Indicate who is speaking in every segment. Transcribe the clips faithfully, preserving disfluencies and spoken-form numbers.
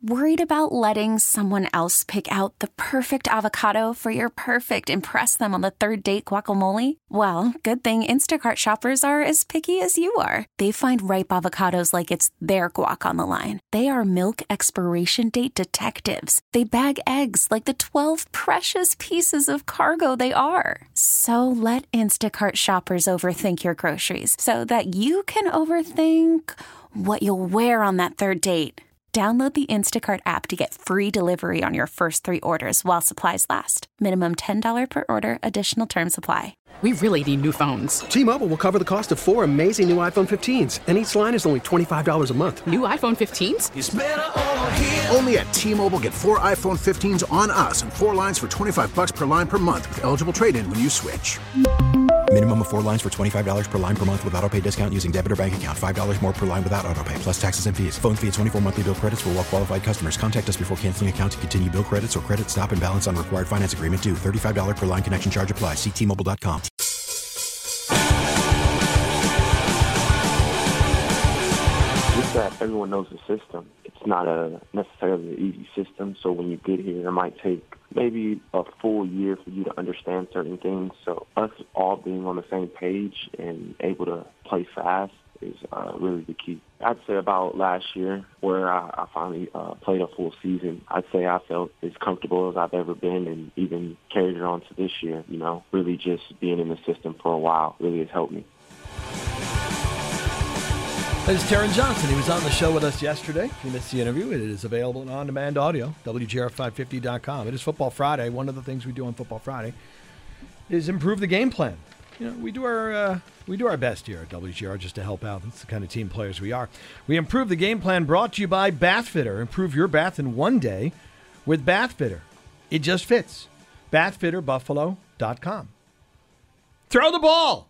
Speaker 1: Worried about letting someone else pick out the perfect avocado for your perfect impress them on the third date guacamole? Well, good thing Instacart shoppers are as picky as you are. They find ripe avocados like it's their guac on the line. They are milk expiration date detectives. They bag eggs like the twelve precious pieces of cargo they are. So let Instacart shoppers overthink your groceries so that you can overthink what you'll wear on that third date. Download the Instacart app to get free delivery on your first three orders while supplies last. Minimum ten dollars per order. Additional terms apply.
Speaker 2: We really need new phones.
Speaker 3: T-Mobile will cover the cost of four amazing new iPhone fifteens, and each line is only twenty-five dollars a month.
Speaker 2: New iPhone fifteens?
Speaker 4: It's better over here.
Speaker 5: Only at T-Mobile, get four iPhone fifteens on us and four lines for twenty-five dollars per line per month with eligible trade-in when you switch.
Speaker 6: Minimum of four lines for twenty-five dollars per line per month with autopay discount using debit or bank account. five dollars more per line without autopay, plus taxes and fees. Phone fee at twenty-four monthly bill credits for well-qualified customers. Contact us before canceling account to continue bill credits or credit stop and balance on required finance agreement due. thirty-five dollars per line connection charge applies. See T Mobile dot com.
Speaker 7: Just that everyone knows the system. It's not a necessarily an easy system, so when you get here, it might take maybe a full year for you to understand certain things. So us all being on the same page and able to play fast is uh, really the key. I'd say about last year where I, I finally uh, played a full season, I'd say I felt as comfortable as I've ever been and even carried it on to this year. You know, really just being in the system for a while really has helped me.
Speaker 8: That is Taron Johnson. He was on the show with us yesterday. If you missed the interview, it is available in on-demand audio, W G R five fifty dot com. It is Football Friday. One of the things we do on Football Friday is improve the game plan. You know, we do our uh, we do our best here at W G R just to help out. That's the kind of team players we are. We improve the game plan brought to you by Bathfitter. Improve your bath in one day with Bathfitter. It just fits. bath fitter buffalo dot com. Throw the ball!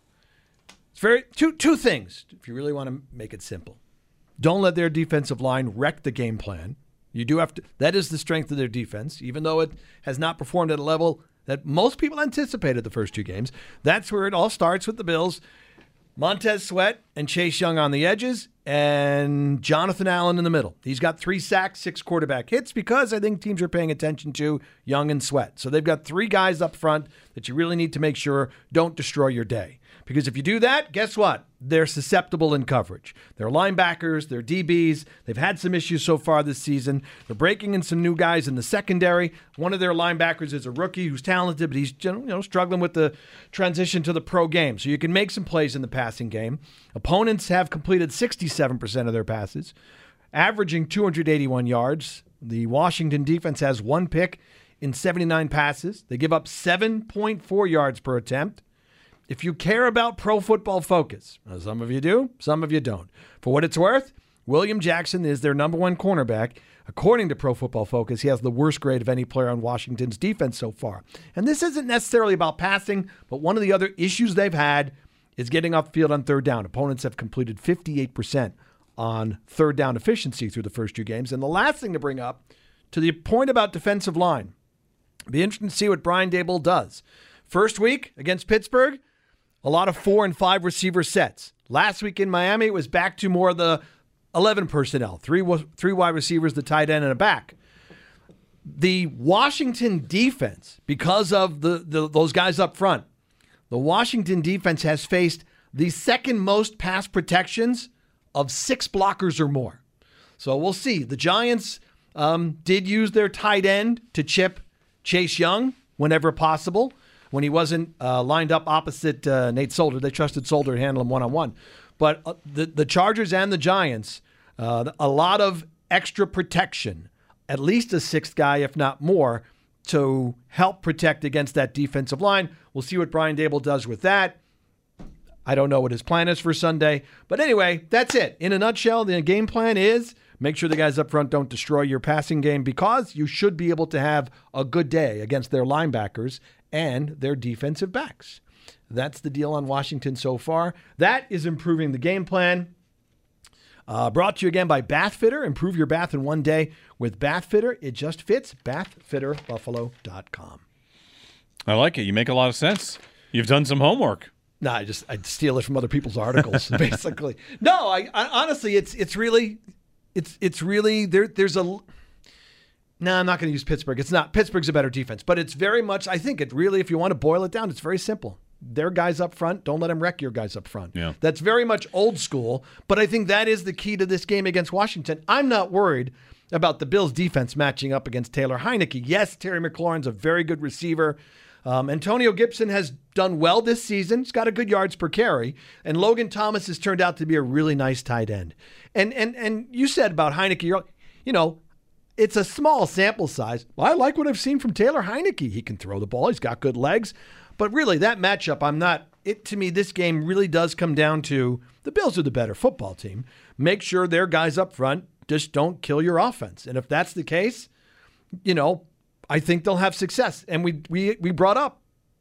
Speaker 8: It's very two two things, if you really want to make it simple. Don't let their defensive line wreck the game plan. You do have to. That is the strength of their defense, even though it has not performed at a level that most people anticipated the first two games. That's where it all starts with the Bills. Montez Sweat and Chase Young on the edges, and Jonathan Allen in the middle. He's got three sacks, six quarterback hits, because I think teams are paying attention to Young and Sweat. So they've got three guys up front that you really need to make sure don't destroy your day. Because if you do that, guess what? They're susceptible in coverage. They're linebackers, they're D Bs. They've had some issues so far this season. They're breaking in some new guys in the secondary. One of their linebackers is a rookie who's talented, but he's you know struggling with the transition to the pro game. So you can make some plays in the passing game. Opponents have completed sixty-seven percent of their passes, averaging two hundred eighty-one yards. The Washington defense has one pick in seventy-nine passes. They give up seven point four yards per attempt. If you care about Pro Football Focus, some of you do, some of you don't. For what it's worth, William Jackson is their number one cornerback. According to Pro Football Focus, he has the worst grade of any player on Washington's defense so far. And this isn't necessarily about passing, but one of the other issues they've had is getting upfield on third down. Opponents have completed fifty-eight percent on third down efficiency through the first two games. And the last thing to bring up, to the point about defensive line, it'll be interesting to see what Brian Daboll does. First week against Pittsburgh, a lot of four and five receiver sets. Last week in Miami, it was back to more of the eleven personnel, three three wide receivers, the tight end, and a back. The Washington defense, because of the, the those guys up front, the Washington defense has faced the second most pass protections of six blockers or more. So we'll see. The Giants um, did use their tight end to chip Chase Young whenever possible. When he wasn't uh, lined up opposite uh, Nate Solder, they trusted Solder to handle him one-on-one. But uh, the, the Chargers and the Giants, uh, a lot of extra protection, at least a sixth guy, if not more, to help protect against that defensive line. We'll see what Brian Daboll does with that. I don't know what his plan is for Sunday. But anyway, that's it. In a nutshell, the game plan is make sure the guys up front don't destroy your passing game, because you should be able to have a good day against their linebackers and their defensive backs. That's the deal on Washington so far. That is improving the game plan. Uh, brought to you again by Bathfitter. Improve your bath in one day with Bathfitter. It just fits. bath fitter buffalo dot com.
Speaker 9: I like it. You make a lot of sense. You've done some homework.
Speaker 8: No, I just I steal it from other people's articles, basically. No, I, I honestly, it's it's really it's it's really there. There's a no. Nah, I'm not going to use Pittsburgh. It's not. Pittsburgh's a better defense, but it's very much. I think it really, if you want to boil it down, it's very simple. Their guys up front, don't let them wreck your guys up front.
Speaker 9: Yeah.
Speaker 8: That's very much old school, but I think that is the key to this game against Washington. I'm not worried about the Bills' defense matching up against Taylor Heineke. Yes, Terry McLaurin's a very good receiver. Um, Antonio Gibson has done well this season. He's got a good yards per carry. And Logan Thomas has turned out to be a really nice tight end. And and and you said about Heineke, you're, you know, it's a small sample size. Well, I like what I've seen from Taylor Heineke. He can throw the ball. He's got good legs. But really, that matchup, I'm not, it to me, this game really does come down to the Bills are the better football team. Make sure their guys up front just don't kill your offense. And if that's the case, you know, I think they'll have success. And we we we brought up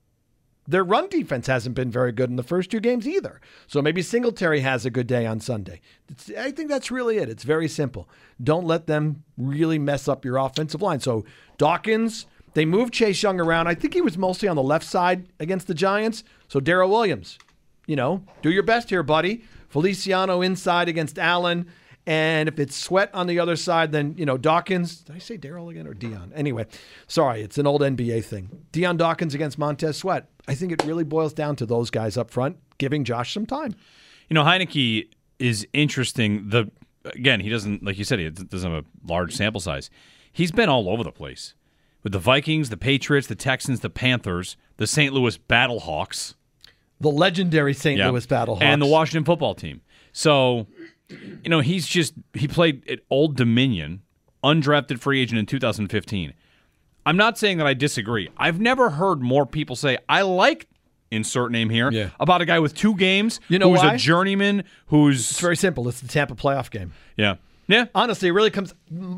Speaker 8: their run defense hasn't been very good in the first two games either. So maybe Singletary has a good day on Sunday. It's, I think that's really it. It's very simple. Don't let them really mess up your offensive line. So Dawkins, they moved Chase Young around. I think he was mostly on the left side against the Giants. So Darrell Williams, you know, do your best here, buddy. Feliciano inside against Allen. And if it's Sweat on the other side, then, you know, Dawkins. Did I say Darrell again or Dion? Anyway, sorry, it's an old N B A thing. Dion Dawkins against Montez Sweat. I think it really boils down to those guys up front giving Josh some time.
Speaker 9: You know, Heineke is interesting. The Again, he doesn't, like you said, he doesn't have a large sample size. He's been all over the place. With the Vikings, the Patriots, the Texans, the Panthers, the Saint Louis Battlehawks.
Speaker 8: The legendary Saint
Speaker 9: Yeah.
Speaker 8: Louis Battlehawks.
Speaker 9: And the Washington football team. So, you know, he's just, he played at Old Dominion, undrafted free agent in two thousand fifteen. I'm not saying that I disagree. I've never heard more people say, I like, insert name here,
Speaker 8: Yeah.
Speaker 9: about a guy with two games
Speaker 8: You know
Speaker 9: who's
Speaker 8: why?
Speaker 9: a journeyman, who's...
Speaker 8: It's very simple. It's the Tampa playoff game.
Speaker 9: Yeah. Yeah.
Speaker 8: Honestly, it really comes,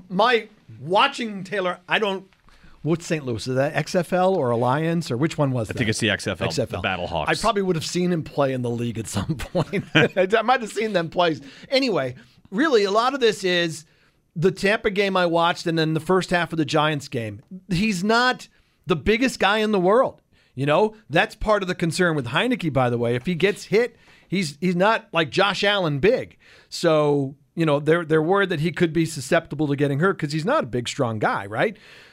Speaker 8: my watching Taylor, I don't, what's Saint Louis? Is that X F L or Alliance or which one was
Speaker 9: I
Speaker 8: that?
Speaker 9: think it's the X F L,
Speaker 8: X F L.
Speaker 9: the Battlehawks.
Speaker 8: I probably would have seen him play in the league at some point. I might have seen them play. Anyway, really, a lot of this is the Tampa game I watched and then the first half of the Giants game. He's not the biggest guy in the world. You know, that's part of the concern with Heineke, by the way. If he gets hit, he's he's not like Josh Allen big. So, you know, they're, they're worried that he could be susceptible to getting hurt because he's not a big, strong guy, right?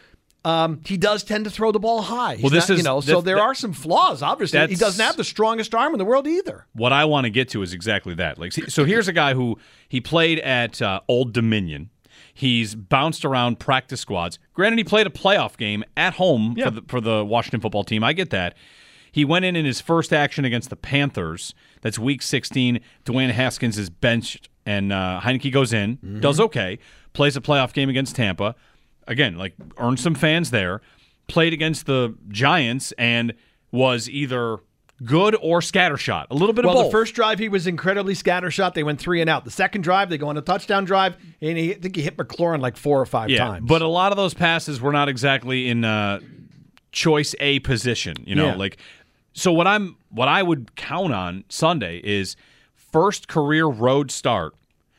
Speaker 8: Um, he does tend to throw the ball high. He's
Speaker 9: well, this
Speaker 8: not,
Speaker 9: is,
Speaker 8: you know, so
Speaker 9: this,
Speaker 8: there
Speaker 9: that,
Speaker 8: are some flaws, obviously. He doesn't have the strongest arm in the world either.
Speaker 9: What I want to get to is exactly that. Like, so here's a guy who he played at uh, Old Dominion. He's bounced around practice squads. Granted, he played a playoff game at home
Speaker 8: Yeah.
Speaker 9: for, the, for the Washington football team. I get that. He went in in his first action against the Panthers. That's week sixteen. Dwayne Haskins is benched, and uh, Heineke goes in, mm-hmm. does okay, plays a playoff game against Tampa. Again, like, earned some fans there. Played against the Giants and was either good or scattershot. A little bit
Speaker 8: well,
Speaker 9: of both.
Speaker 8: Well, the first drive, he was incredibly scattershot. They went three and out. The second drive, they go on a touchdown drive, and he, I think he hit McLaurin like four or five
Speaker 9: yeah,
Speaker 8: times.
Speaker 9: But a lot of those passes were not exactly in uh, choice A position. You know,
Speaker 8: Yeah.
Speaker 9: like so. What I'm, what I would count on Sunday is first career road start.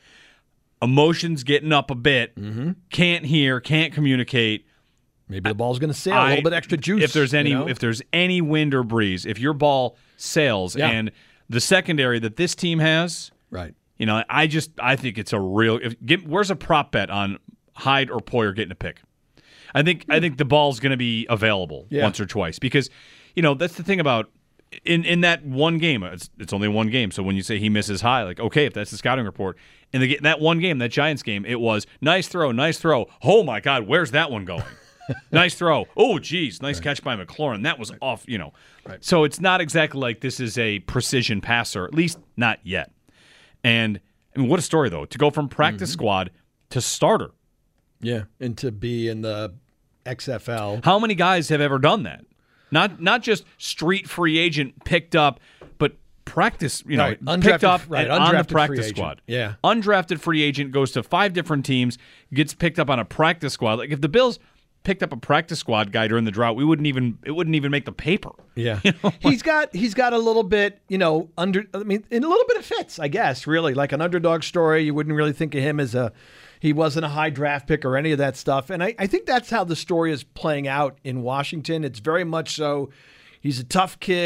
Speaker 9: Emotions getting up a bit. Mm-hmm. Can't hear. Can't communicate.
Speaker 8: Maybe the ball's going to sail.
Speaker 9: I,
Speaker 8: a little bit extra juice.
Speaker 9: If there's any,
Speaker 8: you know?
Speaker 9: if there's any wind or breeze, if your ball sails,
Speaker 8: Yeah.
Speaker 9: and the secondary that this team has,
Speaker 8: right?
Speaker 9: You know, I just I think it's a real. If, get, where's a prop bet on Hyde or Poyer getting a pick? I think I think the ball's going to be available
Speaker 8: Yeah.
Speaker 9: once or twice because, you know, that's the thing about in in that one game. It's it's only one game, so when you say he misses high, like okay, if that's the scouting report, in the that one game, that Giants game, it was nice throw, nice throw. Oh my God, where's that one going? Nice throw. Oh, geez. Nice right. catch by McLaurin. That was right. off, you know. Right. So it's not exactly like this is a precision passer, at least not yet. And, I mean, what a story, though, to go from practice mm-hmm. squad to starter.
Speaker 8: Yeah, and to be in the X F L.
Speaker 9: How many guys have ever done that? Not not just street free agent picked up, but practice, you know,
Speaker 8: right.
Speaker 9: picked
Speaker 8: Undrafted,
Speaker 9: up
Speaker 8: right.
Speaker 9: on the
Speaker 8: Undrafted
Speaker 9: practice squad.
Speaker 8: Yeah.
Speaker 9: Undrafted free agent goes to five different teams, gets picked up on a practice squad. Like, if the Bills picked up a practice squad guy during the drought, we wouldn't even it wouldn't even make the paper.
Speaker 8: Yeah,
Speaker 9: you know?
Speaker 8: he's got he's got a little bit, you know, under. I mean, in a little bit of fits, I guess. Really, like an underdog story. You wouldn't really think of him as a he wasn't a high draft pick or any of that stuff. And I, I think that's how the story is playing out in Washington. It's very much so. He's a tough kid.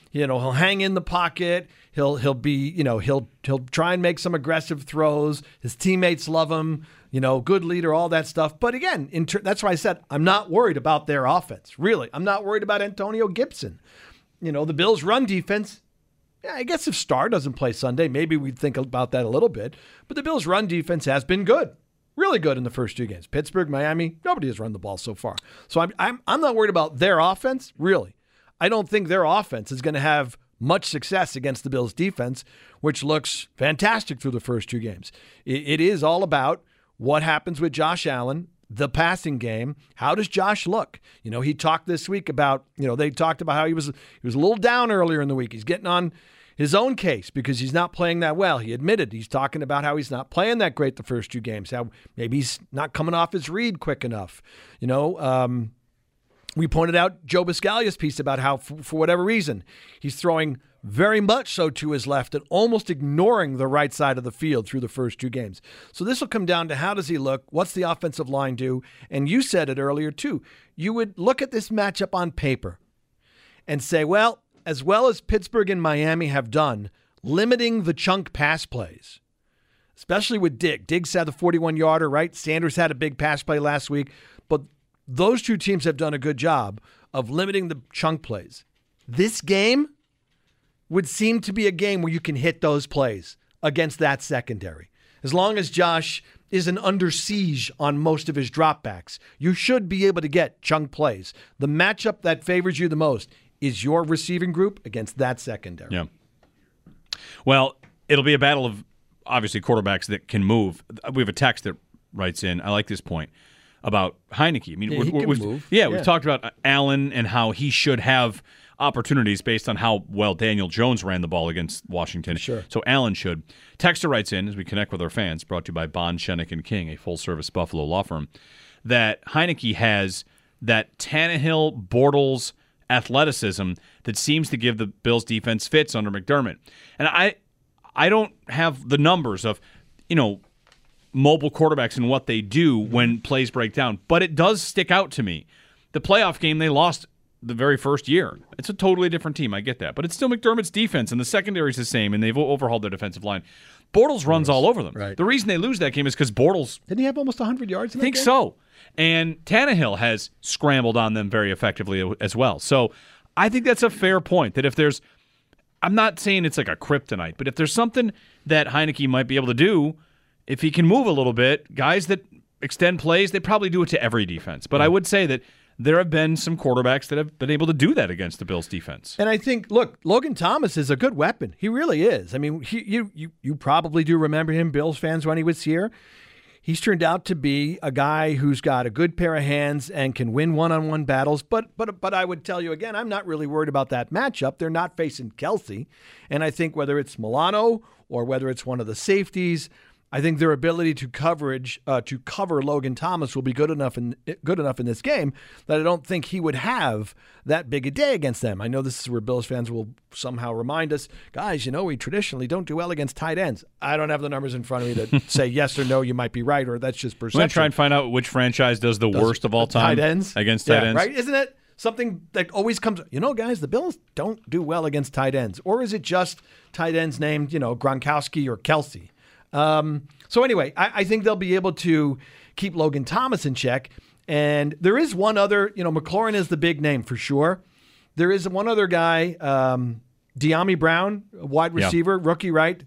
Speaker 8: You know, he'll hang in the pocket. He'll he'll be, you know, he'll he'll try and make some aggressive throws. His teammates love him. You know, good leader, all that stuff. But again, in ter- that's why I said I'm not worried about their offense. Really, I'm not worried about Antonio Gibson. You know, the Bills' run defense. Yeah, I guess if Starr doesn't play Sunday, maybe we'd think about that a little bit. But the Bills' run defense has been good. Really good in the first two games. Pittsburgh, Miami, nobody has run the ball so far. So I'm I'm I'm not worried about their offense, really. I don't think their offense is going to have much success against the Bills' defense, which looks fantastic through the first two games. It, it is all about what happens with Josh Allen, the passing game. How does Josh look? You know, he talked this week about, you know, they talked about how he was he was a little down earlier in the week. He's getting on his own case because he's not playing that well. He admitted he's talking about how he's not playing that great the first two games, how maybe he's not coming off his read quick enough. You know, um, we pointed out Joe Biscaglia's piece about how, for, for whatever reason, he's throwing very much so to his left and almost ignoring the right side of the field through the first two games. So this will come down to how does he look? What's the offensive line do? And you said it earlier, too. You would look at this matchup on paper and say, well, as well as Pittsburgh and Miami have done, limiting the chunk pass plays, especially with Diggs. Diggs had the forty-one-yarder, right? Sanders had a big pass play last week. But those two teams have done a good job of limiting the chunk plays. This game would seem to be a game where you can hit those plays against that secondary. As long as Josh isn't under siege on most of his dropbacks, you should be able to get chunk plays. The matchup that favors you the most is your receiving group against that secondary.
Speaker 9: Yeah. Well, it'll be a battle of, obviously, quarterbacks that can move. We have a text that writes in, I like this point, about Heineke. I mean,
Speaker 8: Yeah,
Speaker 9: we're,
Speaker 8: he can
Speaker 9: we've,
Speaker 8: move.
Speaker 9: Yeah,
Speaker 8: Yeah.
Speaker 9: we've talked about Allen and how he should have opportunities based on how well Daniel Jones ran the ball against Washington.
Speaker 8: Sure.
Speaker 9: So Allen should. Texter writes in, as we connect with our fans, brought to you by Bond, Shenick and King, a full-service Buffalo law firm, that Heineke has that Tannehill, Bortles athleticism that seems to give the Bills defense fits under McDermott. And I I don't have the numbers of, you know, mobile quarterbacks and what they do when plays break down, but it does stick out to me. The playoff game they lost the very first year. It's a totally different team, I get that, but it's still McDermott's defense, and the secondary's the same, and they've overhauled their defensive line. Bortles runs all over them.
Speaker 8: Right.
Speaker 9: The reason they lose that game is because Bortles...
Speaker 8: Didn't he have almost one hundred yards in
Speaker 9: I
Speaker 8: that
Speaker 9: think
Speaker 8: game?
Speaker 9: so. And Tannehill has scrambled on them very effectively as well. So I think that's a fair point, that if there's... I'm not saying it's like a kryptonite, but if there's something that Heineke might be able to do, if he can move a little bit, guys that extend plays, they probably do it to every defense. But I would say that there have been some quarterbacks that have been able to do that against the Bills' defense.
Speaker 8: And I think, look, Logan Thomas is a good weapon. He really is. I mean, he, you you you probably do remember him, Bills fans, when he was here. He's turned out to be a guy who's got a good pair of hands and can win one-on-one battles. But but but I would tell you again, I'm not really worried about that matchup. They're not facing Kelsey. And I think whether it's Milano or whether it's one of the safeties, I think their ability to coverage uh, to cover Logan Thomas will be good enough in good enough in this game that I don't think he would have that big a day against them. I know this is where Bills fans will somehow remind us, guys, you know, we traditionally don't do well against tight ends. I don't have the numbers in front of me to say yes or no, you might be right, or that's just perception.
Speaker 9: I'm going to try and find out which franchise does the
Speaker 8: Does
Speaker 9: worst of all time
Speaker 8: tight ends
Speaker 9: against
Speaker 8: yeah,
Speaker 9: tight ends.
Speaker 8: Right? Isn't it something that always comes, you know, guys, the Bills don't do well against tight ends. Or is it just tight ends named, you know, Gronkowski or Kelsey? Um, so anyway, I, I think they'll be able to keep Logan Thomas in check. And there is one other, you know, McLaurin is the big name for sure. There is one other guy, um, De'Ami Brown, a wide receiver, yeah. rookie, right?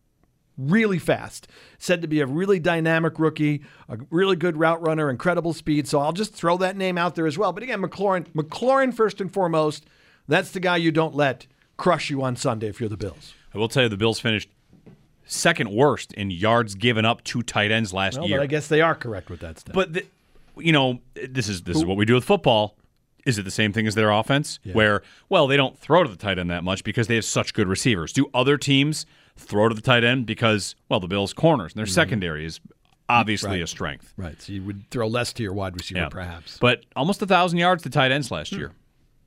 Speaker 8: Really fast. Said to be a really dynamic rookie, a really good route runner, incredible speed. So I'll just throw that name out there as well. But again, McLaurin, McLaurin first and foremost, that's the guy you don't let crush you on Sunday if you're the Bills.
Speaker 9: I will tell you the Bills finished second worst in yards given up to tight ends last
Speaker 8: well,
Speaker 9: year.
Speaker 8: But I guess they are correct with that stuff.
Speaker 9: But the, you know, this is this is what we do with football. Is it the same thing as their offense?
Speaker 8: Yeah.
Speaker 9: Where, well, they don't throw to the tight end that much because they have such good receivers. Do other teams throw to the tight end because, well, the Bills' corners and their mm-hmm. secondary is obviously
Speaker 8: right.
Speaker 9: a strength.
Speaker 8: Right. So you would throw less to your wide receiver,
Speaker 9: yeah.
Speaker 8: perhaps.
Speaker 9: But almost a thousand yards to tight ends last mm. year.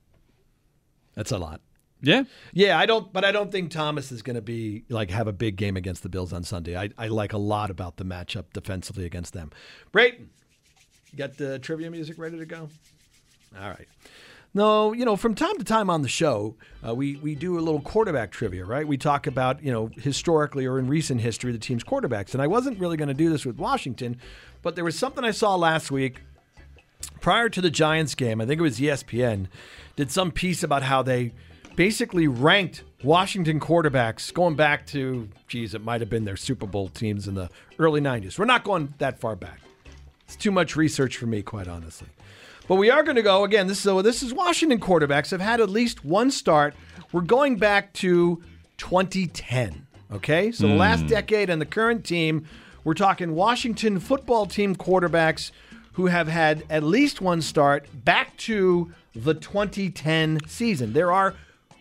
Speaker 8: That's a lot.
Speaker 9: Yeah,
Speaker 8: yeah, I don't, but I don't think Thomas is going to be like have a big game against the Bills on Sunday. I, I like a lot about the matchup defensively against them. Brayton, you got the trivia music ready to go? All right. No, you know, from time to time on the show, uh, we, we do a little quarterback trivia, right? We talk about, you know, historically or in recent history, the team's quarterbacks. And I wasn't really going to do this with Washington, but there was something I saw last week prior to the Giants game. I think it was E S P N, did some piece about how they basically ranked Washington quarterbacks going back to, geez, it might have been their Super Bowl teams in the early nineties. We're not going that far back. It's too much research for me, quite honestly. But we are going to go, again, this is, so this is Washington quarterbacks have had at least one start. We're going back to twenty ten, okay? So the last decade and the current team, we're talking Washington football team quarterbacks who have had at least one start back to the twenty ten season. There are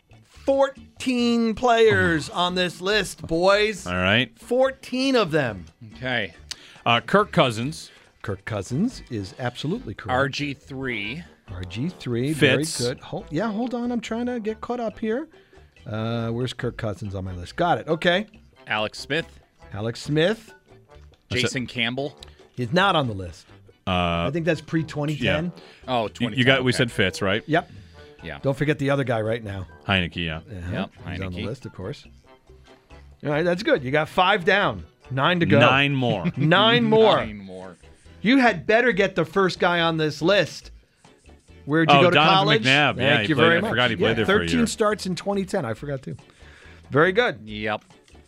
Speaker 8: fourteen players on this list, boys.
Speaker 9: All right.
Speaker 8: fourteen of them.
Speaker 4: Okay.
Speaker 9: Uh, Kirk Cousins.
Speaker 8: Kirk Cousins is absolutely correct.
Speaker 4: R G three.
Speaker 8: R G three,
Speaker 9: Fitz.
Speaker 8: very good. Hold, yeah, hold on. I'm trying to get caught up here. Uh, where's Kirk Cousins on my list? Got it. Okay.
Speaker 4: Alex Smith.
Speaker 8: Alex Smith.
Speaker 4: Jason Campbell.
Speaker 8: He's not on the list.
Speaker 9: Uh,
Speaker 8: I think that's pre twenty ten.
Speaker 9: yeah.
Speaker 4: Oh,
Speaker 9: You,
Speaker 4: twenty.
Speaker 9: you got. We said Fitz, right?
Speaker 8: Yep.
Speaker 4: Yeah.
Speaker 8: Don't forget the other guy right now.
Speaker 9: Heineke, yeah.
Speaker 8: Uh-huh.
Speaker 4: Yep,
Speaker 8: He's on the
Speaker 4: Heineke.
Speaker 8: list, of course. All right, that's good. You got five down. Nine to go.
Speaker 9: Nine more.
Speaker 8: Nine more.
Speaker 4: Nine more.
Speaker 8: You had better get the first guy on this list. Where'd you
Speaker 9: Oh,
Speaker 8: go to
Speaker 9: Donovan
Speaker 8: college?
Speaker 9: McNabb.
Speaker 8: Thank
Speaker 9: Yeah, he
Speaker 8: you
Speaker 9: played-
Speaker 8: very
Speaker 9: I
Speaker 8: much.
Speaker 9: forgot he played
Speaker 8: yeah,
Speaker 9: there for a
Speaker 8: thirteen
Speaker 9: year.
Speaker 8: starts in twenty ten. I forgot too. Very good.
Speaker 4: Yep.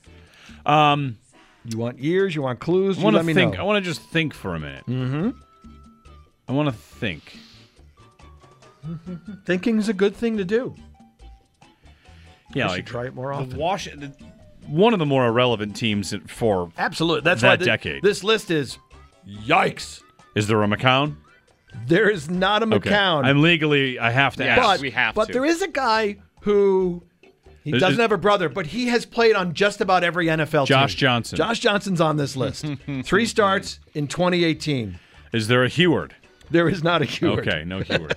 Speaker 9: Um,
Speaker 8: You want years? You want clues?
Speaker 9: I
Speaker 8: You
Speaker 9: want
Speaker 8: let
Speaker 9: to
Speaker 8: me
Speaker 9: think.
Speaker 8: know.
Speaker 9: I want to just think for a minute. Mm-hmm. I want to think.
Speaker 8: Thinking's a good thing to do.
Speaker 9: Yeah,
Speaker 8: I
Speaker 9: like
Speaker 8: should try it more often.
Speaker 9: The Washington, one of the more irrelevant teams for
Speaker 8: Absolutely. That's
Speaker 9: that
Speaker 8: why the-
Speaker 9: decade.
Speaker 8: This list is yikes.
Speaker 9: Is there a McCown?
Speaker 8: There is not a
Speaker 9: Okay.
Speaker 8: McCown.
Speaker 9: I'm legally. I have to
Speaker 4: Yes,
Speaker 9: ask.
Speaker 8: but,
Speaker 4: we have
Speaker 8: but
Speaker 4: to.
Speaker 8: there is a guy who he
Speaker 9: Is-
Speaker 8: doesn't
Speaker 9: is-
Speaker 8: have a brother, but he has played on just about every N F L
Speaker 9: Josh
Speaker 8: team.
Speaker 9: Johnson.
Speaker 8: Josh Johnson's on this list. Three starts in twenty eighteen.
Speaker 9: Is there a Heward?
Speaker 8: There is not a Heward.
Speaker 9: Okay, no Heward.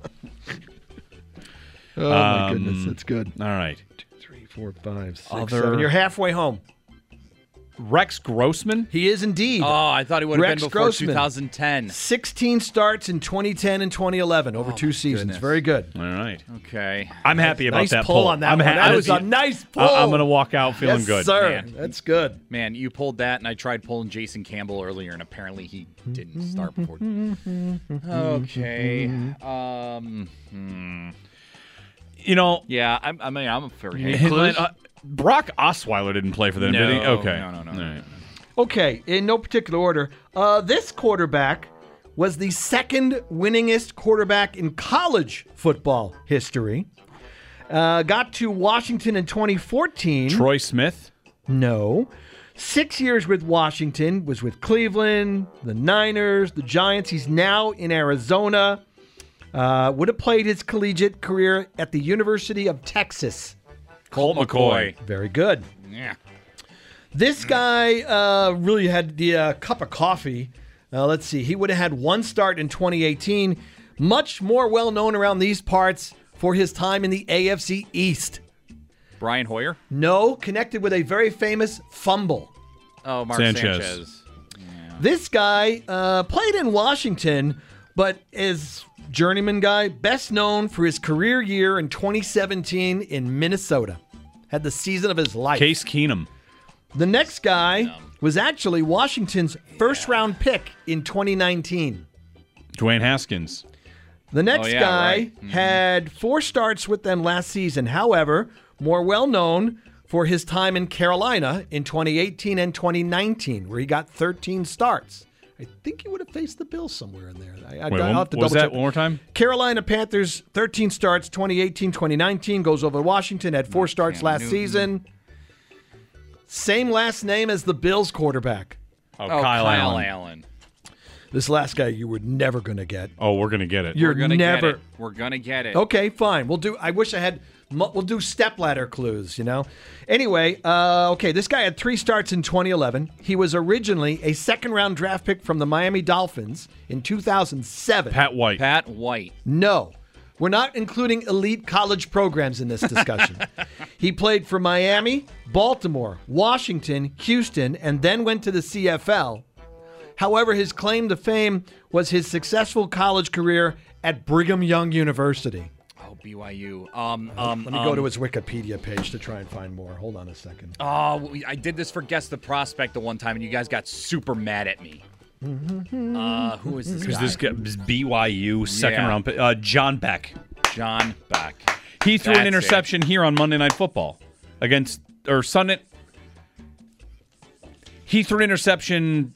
Speaker 8: Oh, my
Speaker 9: Um,
Speaker 8: goodness. That's good.
Speaker 9: All right.
Speaker 8: Two, three, four, five, six,
Speaker 9: Other-
Speaker 8: seven. You're halfway home.
Speaker 9: Rex Grossman.
Speaker 8: He is indeed.
Speaker 4: Oh, I thought he would have
Speaker 8: Rex
Speaker 4: been before
Speaker 8: Grossman.
Speaker 4: twenty ten.
Speaker 8: sixteen starts in twenty ten and twenty eleven over two seasons.
Speaker 4: goodness.
Speaker 8: Very good.
Speaker 9: All right.
Speaker 4: Okay.
Speaker 9: I'm happy about
Speaker 8: nice
Speaker 9: that
Speaker 8: pull
Speaker 9: poll.
Speaker 8: on that
Speaker 9: I'm
Speaker 8: one.
Speaker 9: ha-
Speaker 8: That
Speaker 9: I-
Speaker 8: was a nice pull.
Speaker 9: I- I'm going to walk out feeling
Speaker 8: yes,
Speaker 9: good.
Speaker 8: sir.
Speaker 4: Man.
Speaker 8: That's good.
Speaker 4: Man, you pulled that, and I tried pulling Jason Campbell earlier, and apparently he didn't start before. Okay. Um. hmm.
Speaker 9: You know,
Speaker 4: Yeah, I'm, I mean, I'm a fair
Speaker 9: his
Speaker 4: hater.
Speaker 9: line- uh, Brock Osweiler didn't play for them, did he?
Speaker 4: No,
Speaker 9: Okay.
Speaker 4: no, no, no,
Speaker 9: All
Speaker 4: no,
Speaker 9: right.
Speaker 8: Okay, in no particular order. Uh, this quarterback was the second winningest quarterback in college football history. Uh, got to Washington in twenty fourteen.
Speaker 9: Troy Smith.
Speaker 8: No. Six years with Washington, was with Cleveland, the Niners, the Giants. He's now in Arizona. Uh, would have played his collegiate career at the University of Texas.
Speaker 9: Colt McCoy.
Speaker 8: Very good.
Speaker 4: Yeah.
Speaker 8: This guy uh, really had the uh, cup of coffee. Uh, let's see. He would have had one start in twenty eighteen. Much more well known around these parts for his time in the A F C East.
Speaker 4: Brian Hoyer.
Speaker 8: No, connected with a very famous fumble.
Speaker 4: Oh, Mark
Speaker 9: Sanchez.
Speaker 4: Sanchez.
Speaker 8: This guy uh, played in Washington, but is journeyman guy, best known for his career year in twenty seventeen in Minnesota. Had the season of his life.
Speaker 9: Case Keenum.
Speaker 8: The next guy was actually Washington's first round pick in twenty nineteen.
Speaker 9: Dwayne Haskins.
Speaker 8: The next
Speaker 4: Oh, yeah,
Speaker 8: guy
Speaker 4: right. Mhm.
Speaker 8: had four starts with them last season. However, more well known for his time in Carolina in twenty eighteen and twenty nineteen, where he got thirteen starts. I think he would have faced the Bills somewhere in there. I, I,
Speaker 9: Wait,
Speaker 8: I'll
Speaker 9: one,
Speaker 8: have to
Speaker 9: what was
Speaker 8: double
Speaker 9: that
Speaker 8: check.
Speaker 9: one more time?
Speaker 8: Carolina Panthers, thirteen starts, twenty eighteen, twenty nineteen, goes over to Washington, had four starts
Speaker 4: Cam
Speaker 8: last
Speaker 4: Newton.
Speaker 8: season. Same last name as the Bills quarterback.
Speaker 9: Oh,
Speaker 4: Oh,
Speaker 9: Kyle,
Speaker 4: Kyle
Speaker 9: Allen.
Speaker 4: Allen.
Speaker 8: This last guy you were never going to get.
Speaker 9: Oh, we're going to get it.
Speaker 8: You're
Speaker 4: We're gonna
Speaker 8: never.
Speaker 4: get it. We're gonna get it.
Speaker 8: Okay, fine. We'll do. I wish I had. mu- We'll do stepladder clues. You know. Anyway, uh, okay. This guy had three starts in twenty eleven. He was originally a second-round draft pick from the Miami Dolphins in two thousand seven.
Speaker 9: Pat White.
Speaker 4: Pat White.
Speaker 8: No, we're not including elite college programs in this discussion. He played for Miami, Baltimore, Washington, Houston, and then went to the C F L. However, his claim to fame was his successful college career at Brigham Young University.
Speaker 4: B Y U. Um, um,
Speaker 8: Let me
Speaker 4: um,
Speaker 8: go to his Wikipedia page to try and find more. Hold on a second.
Speaker 4: Oh, we- I did this for Guess the Prospect the one time, and you guys got super mad at me. Uh, who is this
Speaker 9: Who's
Speaker 4: guy?
Speaker 9: this guy? This B Y U second
Speaker 4: Yeah.
Speaker 9: round pick. Uh, John Beck.
Speaker 4: John Beck.
Speaker 9: He threw
Speaker 4: That's
Speaker 9: an
Speaker 4: it.
Speaker 9: interception here on Monday Night Football against or Sunday. He threw an interception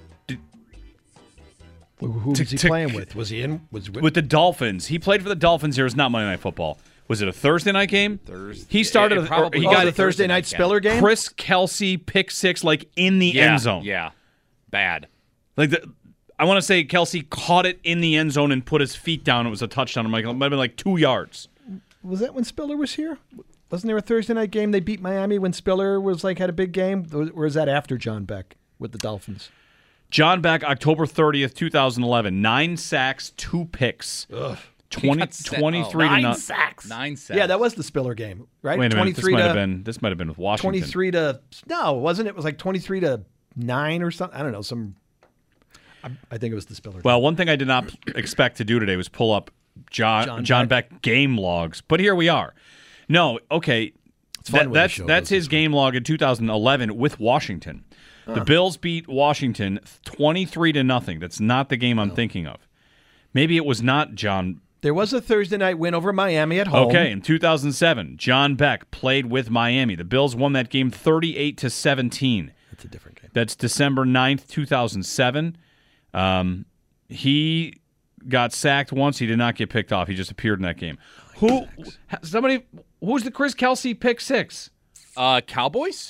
Speaker 8: Who, who was
Speaker 9: to-
Speaker 8: he
Speaker 9: to-
Speaker 8: playing with? Was he in? Was
Speaker 9: with the Dolphins. He played for the Dolphins. Here was not Monday Night Football. Was it a Thursday night game?
Speaker 4: Thursday.
Speaker 9: He started.
Speaker 4: It- it
Speaker 9: a- or
Speaker 4: probably
Speaker 9: he
Speaker 8: oh,
Speaker 9: got
Speaker 8: the
Speaker 9: a
Speaker 8: Thursday night Spiller game?
Speaker 9: Chris Kelsey pick six, like in the
Speaker 4: yeah,
Speaker 9: end zone.
Speaker 4: Yeah, bad.
Speaker 9: Like the, I want to say Kelsey caught it in the end zone and put his feet down. It was a touchdown. I'm like, it might have been like two yards.
Speaker 8: Was that when Spiller was here? Wasn't there a Thursday night game they beat Miami when Spiller was like had a big game? Or was that after John Beck with the Dolphins?
Speaker 9: John Beck, October thirtieth, twenty eleven. Nine sacks, two picks.
Speaker 8: Ugh.
Speaker 9: twenty,
Speaker 4: Got set-
Speaker 9: twenty-three
Speaker 4: oh,
Speaker 9: to
Speaker 4: nine
Speaker 9: none.
Speaker 4: sacks. Nine sacks.
Speaker 8: Yeah, that was the Spiller game, right?
Speaker 9: Wait a minute. This
Speaker 8: twenty-three
Speaker 9: might
Speaker 8: to
Speaker 9: have been. This might have been with Washington.
Speaker 8: twenty-three to no, it wasn't. It was like twenty-three to nine or something. I don't know. Some. I, I think it was the Spiller.
Speaker 9: Well, one thing I did not expect to do today was pull up John
Speaker 8: John
Speaker 9: John,
Speaker 8: Beck.
Speaker 9: Beck. game logs, but here we are. No, okay.
Speaker 8: It's fun
Speaker 9: That-
Speaker 8: when the
Speaker 9: that's
Speaker 8: show
Speaker 9: that's
Speaker 8: goes
Speaker 9: his
Speaker 8: this way.
Speaker 9: game log in two thousand eleven with Washington. The Bills beat Washington twenty-three to nothing. That's not the game I'm thinking of. Maybe it was not John.
Speaker 8: There was a Thursday night win over Miami at home.
Speaker 9: Okay, in two thousand seven, John Beck played with Miami. The Bills won that game thirty-eight to seventeen.
Speaker 8: That's a different game.
Speaker 9: That's December ninth, two thousand seven. Um, he got sacked once. He did not get picked off. He just appeared in that game. Who? Somebody? Who's the Chris Kelsey pick six?
Speaker 4: Uh, Cowboys?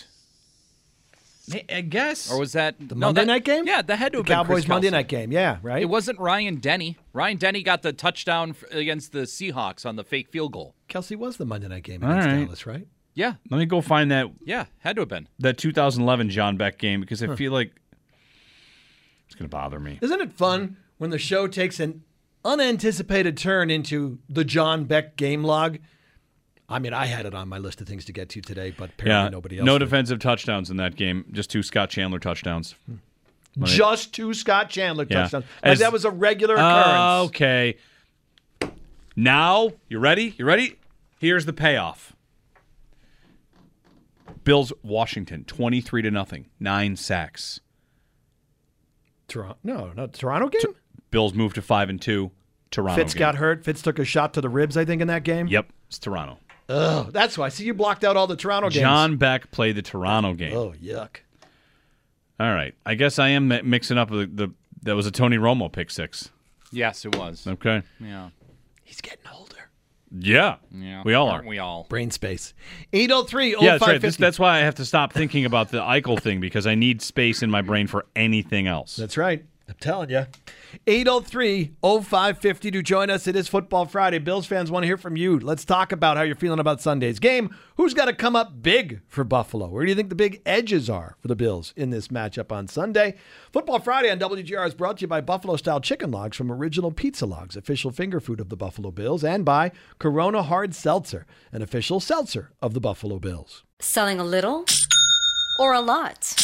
Speaker 9: I guess.
Speaker 4: Or was that
Speaker 8: The
Speaker 4: no,
Speaker 8: Monday
Speaker 4: that-
Speaker 8: night game?
Speaker 4: Yeah, that had to
Speaker 8: The
Speaker 4: have been
Speaker 8: Cowboys
Speaker 4: Chris
Speaker 8: Monday
Speaker 4: Kelsey.
Speaker 8: night game. Yeah, right.
Speaker 4: It wasn't Ryan Denny. Ryan Denny got the touchdown f- against the Seahawks on the fake field goal.
Speaker 8: Kelsey was the Monday night game
Speaker 9: All
Speaker 8: against
Speaker 9: right.
Speaker 8: Dallas, right?
Speaker 4: Yeah,
Speaker 9: Let me go find that
Speaker 4: yeah, had to have been.
Speaker 9: that two thousand eleven John Beck game because I feel like it's going to bother me.
Speaker 8: Isn't it fun when the show takes an unanticipated turn into the John Beck game log? I mean, I had it on my list of things to get to today, but apparently
Speaker 9: Yeah,
Speaker 8: nobody else
Speaker 9: no
Speaker 8: did.
Speaker 9: defensive touchdowns in that game. Just two Scott Chandler touchdowns.
Speaker 8: Just two Scott Chandler
Speaker 9: Yeah.
Speaker 8: touchdowns.
Speaker 9: As-
Speaker 8: Like that was a regular
Speaker 9: Uh,
Speaker 8: occurrence.
Speaker 9: okay. Now, you ready? You ready? Here's the payoff. Bills Washington twenty-three to nothing. Nine sacks.
Speaker 8: Toronto? No, no, Toronto game.
Speaker 9: Bills moved to five and two. Toronto.
Speaker 8: Fitz
Speaker 9: game.
Speaker 8: got hurt. Fitz took a shot to the ribs, I think, in that game.
Speaker 9: Yep, it's Toronto.
Speaker 8: Ugh, that's why. See, you blocked out all the Toronto games.
Speaker 9: John Beck played the Toronto game.
Speaker 8: Oh, yuck.
Speaker 9: All right. I guess I am mi- mixing up the, the that was a Tony Romo pick six.
Speaker 4: Yes, it was.
Speaker 9: Okay.
Speaker 4: Yeah,
Speaker 8: He's getting older.
Speaker 9: Yeah.
Speaker 4: yeah.
Speaker 9: We all
Speaker 4: Aren't
Speaker 9: are.
Speaker 4: we all?
Speaker 8: Brain space. eight oh three oh five fifty.
Speaker 9: Yeah, that's right. This, that's why I have to stop thinking about the Eichel thing because I need space in my brain for anything else.
Speaker 8: That's right. I'm telling you. eight oh three oh five fifty to join us. It is Football Friday. Bills fans want to hear from you. Let's talk about how you're feeling about Sunday's game. Who's got to come up big for Buffalo? Where do you think the big edges are for the Bills in this matchup on Sunday? Football Friday on W G R is brought to you by Buffalo-style chicken logs from Original Pizza Logs, official finger food of the Buffalo Bills, and by Corona Hard Seltzer, an official seltzer of the Buffalo Bills.
Speaker 10: Selling a little or a lot?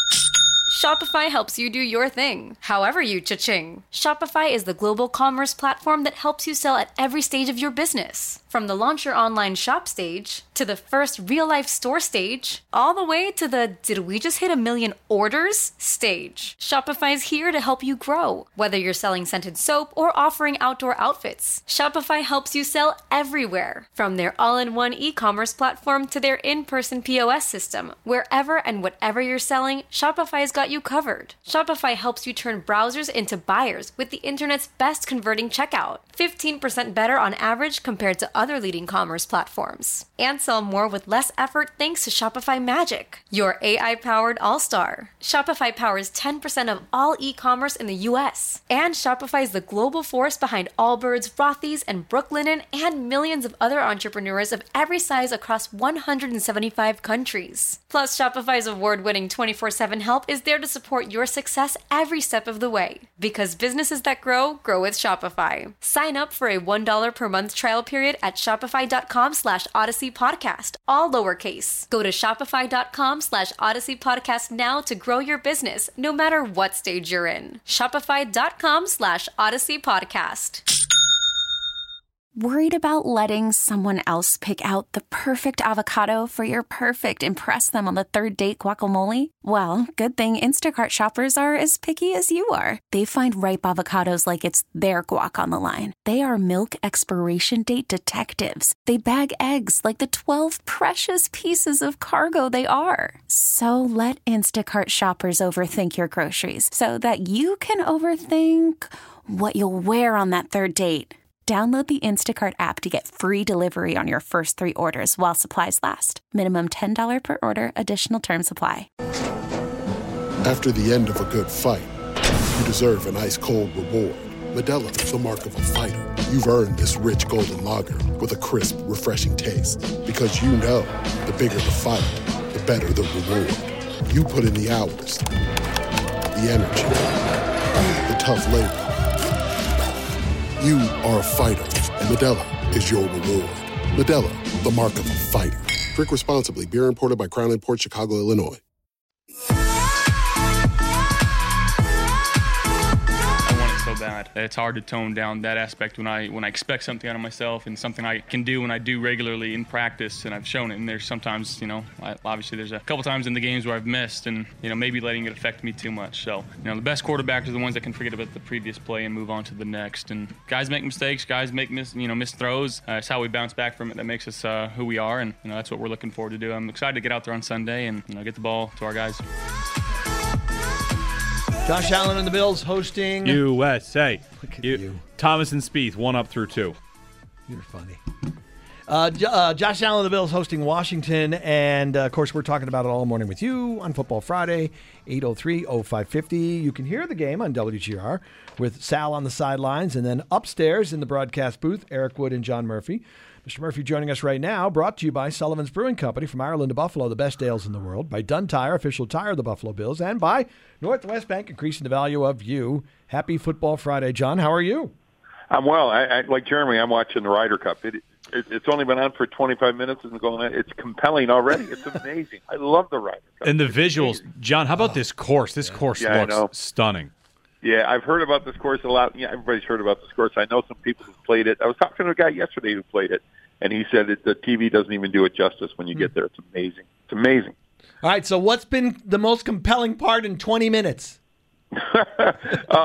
Speaker 10: Shopify helps you do your thing, however you cha-ching. Shopify is the global commerce platform that helps you sell at every stage of your business. From the launch your online shop stage, to the first real-life store stage, all the way to the did we just hit a million orders stage. Shopify's here to help you grow. Whether you're selling scented soap or offering outdoor outfits, Shopify helps you sell everywhere. From their all-in-one e-commerce platform to their in-person P O S system, wherever and whatever you're selling, Shopify's got you covered. Shopify helps you turn browsers into buyers with the internet's best converting checkout. fifteen percent better on average compared to other leading commerce platforms. And sell more with less effort thanks to Shopify Magic, your A I-powered all-star. Shopify powers ten percent of all e-commerce in the U S. And Shopify is the global force behind Allbirds, Rothy's, and Brooklinen, and millions of other entrepreneurs of every size across one hundred seventy-five countries. Plus, Shopify's award-winning twenty-four seven help is there to support your success every step of the way. Because businesses that grow, grow with Shopify. Sign up for a one dollar per month trial period at shopify.com slash Odyssey Podcast, all lowercase. Go to shopify.com slash Odyssey Podcast now to grow your business, no matter what stage you're in. Shopify.com slash Odyssey Podcast.
Speaker 1: Worried about letting someone else pick out the perfect avocado for your perfect impress them on the third date guacamole? Well, good thing Instacart shoppers are as picky as you are. They find ripe avocados like it's their guac on the line. They are milk expiration date detectives. They bag eggs like the twelve precious pieces of cargo they are. So let Instacart shoppers overthink your groceries so that you can overthink what you'll wear on that third date. Download the Instacart app to get free delivery on your first three orders while supplies last. Minimum ten dollars per order. Additional terms apply.
Speaker 11: After the end of a good fight, you deserve an ice-cold reward. Modelo is the mark of a fighter. You've earned this rich golden lager with a crisp, refreshing taste. Because you know, the bigger the fight, the better the reward. You put in the hours, the energy, the tough labor. You are a fighter, and Modelo is your reward. Modelo, the mark of a fighter. Drink responsibly. Beer imported by Crown Imports, Chicago, Illinois.
Speaker 12: So bad. It's hard to tone down that aspect when I when I expect something out of myself and something I can do and I do regularly in practice, and I've shown it. And there's sometimes, you know, I, obviously there's a couple times in the games where I've missed and, you know, maybe letting it affect me too much. So, you know, the best quarterbacks are the ones that can forget about the previous play and move on to the next. And guys make mistakes, guys make miss, you know, missed throws. Uh, it's how we bounce back from it that makes us uh, who we are, and, you know, that's what we're looking forward to do. I'm excited to get out there on Sunday and, you know, get the ball to our guys.
Speaker 8: Josh Allen and the Bills hosting
Speaker 9: U S A.
Speaker 8: Look at
Speaker 9: you.
Speaker 8: you.
Speaker 9: Thomas and Spieth, one up through two.
Speaker 8: You're funny. Uh, J- uh, Josh Allen and the Bills hosting Washington, and uh, of course we're talking about it all morning with you on Football Friday, eight oh three oh five fifty. You can hear the game on W G R with Sal on the sidelines, and then upstairs in the broadcast booth, Eric Wood and John Murphy. Mister Murphy joining us right now, brought to you by Sullivan's Brewing Company, from Ireland to Buffalo, the best ales in the world, by Dunn Tire, official tire of the Buffalo Bills, and by Northwest Bank, increasing the value of you. Happy Football Friday. John, how are you?
Speaker 13: I'm well. I, I like Jeremy, I'm watching the Ryder Cup. It, it, it's only been on for twenty-five minutes and going on. It's compelling already. It's amazing. I love the Ryder Cup.
Speaker 9: And the
Speaker 13: it's
Speaker 9: visuals.
Speaker 13: amazing.
Speaker 9: John, how about this course? This course
Speaker 13: Yeah,
Speaker 9: looks stunning.
Speaker 13: Yeah, I've heard about this course a lot. Yeah, everybody's heard about this course. I know some people who've played it. I was talking to a guy yesterday who played it, and he said that the T V doesn't even do it justice when you get there. It's amazing. It's amazing.
Speaker 8: All right, so what's been the most compelling part in twenty minutes?
Speaker 13: uh,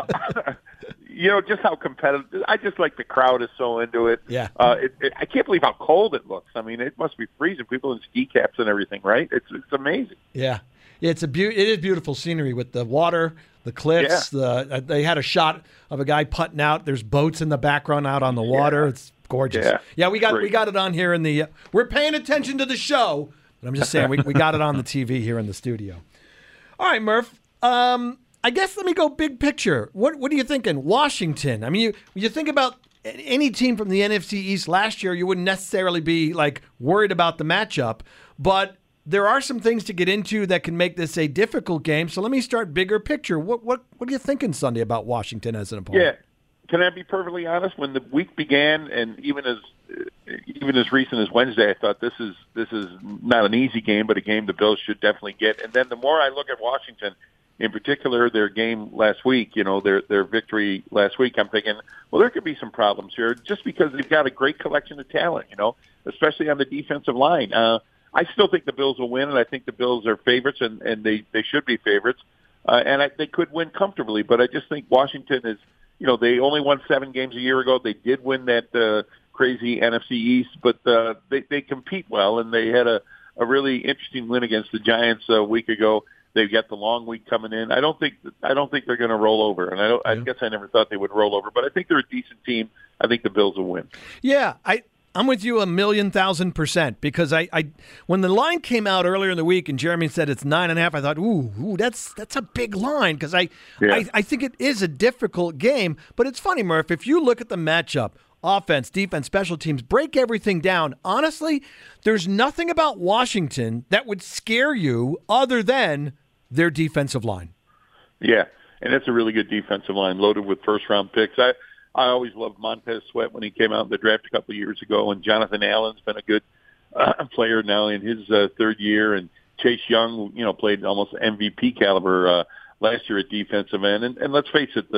Speaker 13: you know, just how competitive. I just like the crowd is so into it.
Speaker 8: Yeah.
Speaker 13: Uh, it, it, I can't believe how cold it looks. I mean, it must be freezing. People in ski caps and everything, right? It's it's amazing.
Speaker 8: Yeah. It's a be- it is beautiful scenery with the water, the cliffs.
Speaker 13: Yeah.
Speaker 8: The uh, they had a shot of a guy putting out. There's boats in the background out on the water.
Speaker 13: Yeah.
Speaker 8: It's gorgeous.
Speaker 13: Yeah.
Speaker 8: Yeah, we got
Speaker 13: Great.
Speaker 8: we got it on here in the. Uh, we're paying attention to the show, but I'm just saying we we got it on the T V here in the studio. All right, Murph. Um, I guess let me go big picture. What what are you thinking? Washington. I mean, you you think about any team from the N F C East last year, you wouldn't necessarily be like worried about the matchup, but there are some things to get into that can make this a difficult game. So let me start bigger picture. What what what are you thinking Sunday about Washington as an opponent?
Speaker 13: Yeah. Can I be perfectly honest? When the week began, and even as even as recent as Wednesday, I thought this is this is not an easy game, but a game the Bills should definitely get. And then the more I look at Washington, in particular their game last week, you know, their their victory last week, I'm thinking, well, there could be some problems here just because they've got a great collection of talent, you know, especially on the defensive line. Uh, I still think the Bills will win, and I think the Bills are favorites, and, and they, they should be favorites. Uh, and I, they could win comfortably, but I just think Washington is, you know, they only won seven games a year ago. They did win that uh, crazy N F C East, but uh, they, they compete well, and they had a, a really interesting win against the Giants a week ago. They've got the long week coming in. I don't think I don't think they're going to roll over, and I, don't, I guess I never thought they would roll over, but I think they're a decent team. I think the Bills will win.
Speaker 8: Yeah, I. I'm with you a million thousand percent because I, I, when the line came out earlier in the week and Jeremy said it's nine and a half, I thought, ooh, ooh that's that's a big line because I,
Speaker 13: yeah.
Speaker 8: I, I think it is a difficult game. But it's funny, Murph, if you look at the matchup, offense, defense, special teams, break everything down. Honestly, there's nothing about Washington that would scare you other than their defensive line.
Speaker 13: Yeah, and it's a really good defensive line loaded with first round picks. I. I always loved Montez Sweat when he came out in the draft a couple of years ago, and Jonathan Allen's been a good uh, player now in his uh, third year, and Chase Young, you know, played almost M V P caliber uh, last year at defensive end. And, and let's face it, the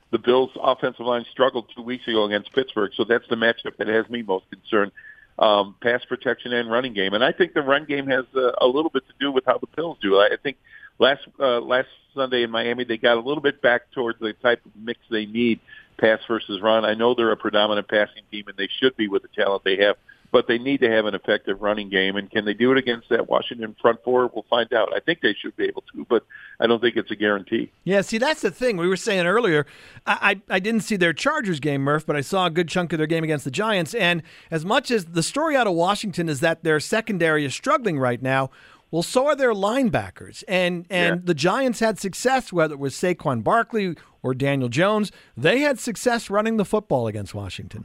Speaker 13: the Bills' offensive line struggled two weeks ago against Pittsburgh, so that's the matchup that has me most concerned. Um, pass protection and running game, and I think the run game has uh, a little bit to do with how the Bills do. I, I think last uh, last Sunday in Miami, they got a little bit back towards the type of mix they need, pass versus run. I know they're a predominant passing team, and they should be with the talent they have, but they need to have an effective running game. And can they do it against that Washington front four? We'll find out. I think they should be able to, but I don't think it's a guarantee.
Speaker 8: Yeah, see, that's the thing. We were saying earlier, I, I, I didn't see their Chargers game, Murph, but I saw a good chunk of their game against the Giants. And as much as the story out of Washington is that their secondary is struggling right now, well, so are their linebackers. And and yeah. the Giants had success, whether it was Saquon Barkley or Daniel Jones. They had success running the football against Washington.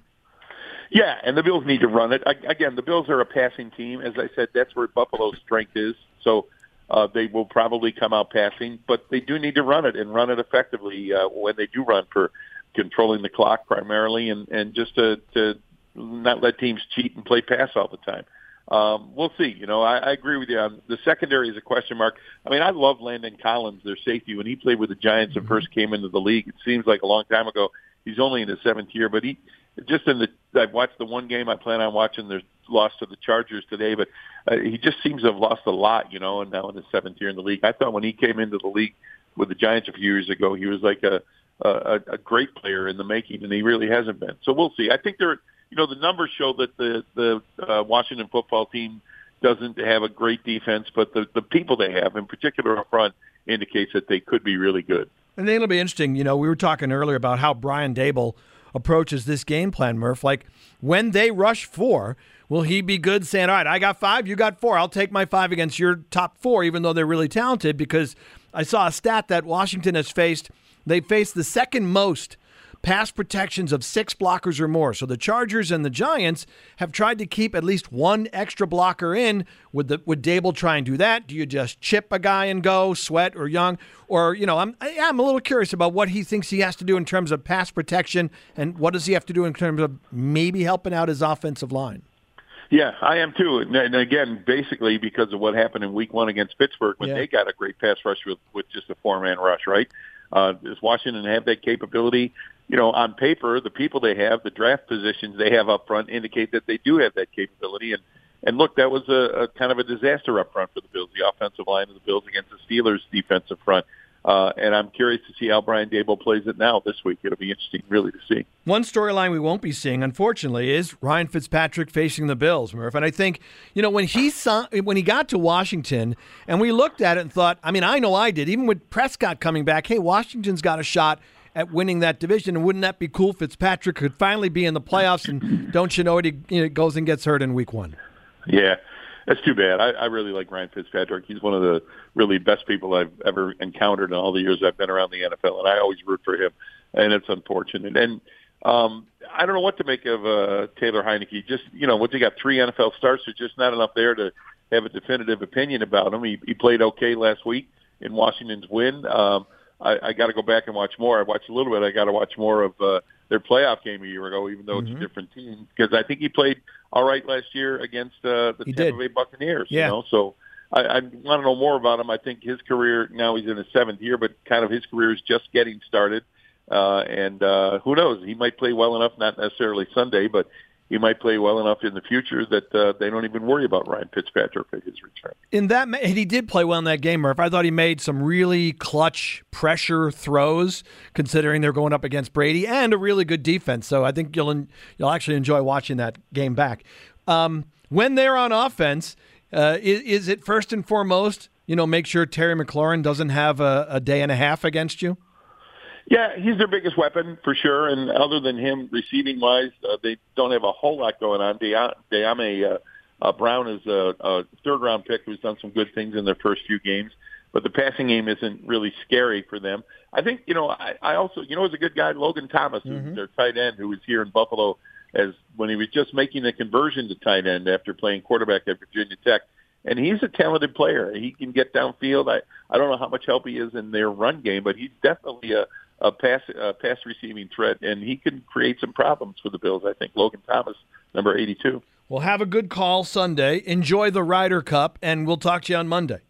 Speaker 13: Yeah, and the Bills need to run it. Again, the Bills are a passing team. As I said, that's where Buffalo's strength is. So uh, they will probably come out passing, but they do need to run it and run it effectively uh, when they do run, for controlling the clock primarily, and, and just to, to not let teams cheat and play pass all the time. Um, we'll see. You know, I, I agree with you. On the secondary is a question mark. I mean, I love Landon Collins, their safety. When he played with the Giants and first came into the league, it seems like a long time ago. He's only in his seventh year, but he just in the. I've watched the one game. I plan on watching. Their loss to the Chargers today, but uh, he just seems to have lost a lot. You know, and now in his seventh year in the league. I thought when he came into the league with the Giants a few years ago, he was like a a, a great player in the making, and he really hasn't been. So we'll see. I think they're. You know, the numbers show that the the uh, Washington football team doesn't have a great defense, but the, the people they have, in particular up front, indicates that they could be really good.
Speaker 8: And then it'll be interesting. You know, we were talking earlier about how Brian Daboll approaches this game plan, Murph. Like, when they rush four, will he be good saying, all right, I got five, you got four. I'll take my five against your top four, even though they're really talented? Because I saw a stat that Washington has faced. They faced the second most pass protections of six blockers or more. So the Chargers and the Giants have tried to keep at least one extra blocker in. Would the would Daboll try and do that? Do you just chip a guy and go, Sweat or Young? Or, you know, I'm I'm a little curious about what he thinks he has to do in terms of pass protection, and what does he have to do in terms of maybe helping out his offensive line?
Speaker 13: Yeah, I am too. And again, basically because of what happened in week one against Pittsburgh when yeah. they got a great pass rush with, with just a four-man rush, right? Uh, does Washington have that capability? You know, on paper, the people they have, the draft positions they have up front indicate that they do have that capability. And, and look, that was a, a kind of a disaster up front for the Bills, the offensive line of the Bills against the Steelers' defensive front. Uh, and I'm curious to see how Brian Daboll plays it now this week. It'll be interesting, really, to see.
Speaker 8: One storyline we won't be seeing, unfortunately, is Ryan Fitzpatrick facing the Bills, Murph. And I think, you know, when he saw, when he got to Washington, and we looked at it and thought, I mean, I know I did, even with Prescott coming back, hey, Washington's got a shot at winning that division, and wouldn't that be cool? Fitzpatrick could finally be in the playoffs, and don't you know it, he you know, goes and gets hurt in week one.
Speaker 13: Yeah, that's too bad. I, I really like Ryan Fitzpatrick. He's one of the really best people I've ever encountered in all the years I've been around the N F L, and I always root for him, and it's unfortunate. And um, I don't know what to make of uh, Taylor Heineke. Just, you know, what they got three N F L starts, there's just not enough there to have a definitive opinion about him. He, he played okay last week in Washington's win. Um, I, I got to go back and watch more. I watched a little bit. I got to watch more of uh, their playoff game a year ago, even though mm-hmm. it's a different team. Because I think he played all right last year against uh, the he Tampa did. Bay Buccaneers.
Speaker 8: Yeah.
Speaker 13: You know, so I, I want to know more about him. I think his career now he's in his seventh year, but kind of his career is just getting started. Uh, and uh, who knows? He might play well enough, not necessarily Sunday, but he might play well enough in the future that uh, they don't even worry about Ryan Fitzpatrick at his return.
Speaker 8: In that, he did play well in that game, Murph. I thought he made some really clutch pressure throws, considering they're going up against Brady, and a really good defense. So I think you'll you'll actually enjoy watching that game back. Um, when they're on offense, uh, is, is it first and foremost, you know, make sure Terry McLaurin doesn't have a, a day and a half against you?
Speaker 13: Yeah, he's their biggest weapon for sure. And other than him, receiving wise, uh, they don't have a whole lot going on. De'Ame uh, uh, Brown is a, a third round pick who's done some good things in their first few games, but the passing game isn't really scary for them. I think, you know, I, I also, you know, is a good guy, Logan Thomas, who's mm-hmm. their tight end, who was here in Buffalo as when he was just making the conversion to tight end after playing quarterback at Virginia Tech. And he's a talented player. He can get downfield. I, I don't know how much help he is in their run game, but he's definitely a, a pass a pass receiving threat, and he can create some problems for the Bills, I think. Logan Thomas, number eighty-two.
Speaker 8: Well, have a good call Sunday. Enjoy the Ryder Cup, and we'll talk to you on Monday.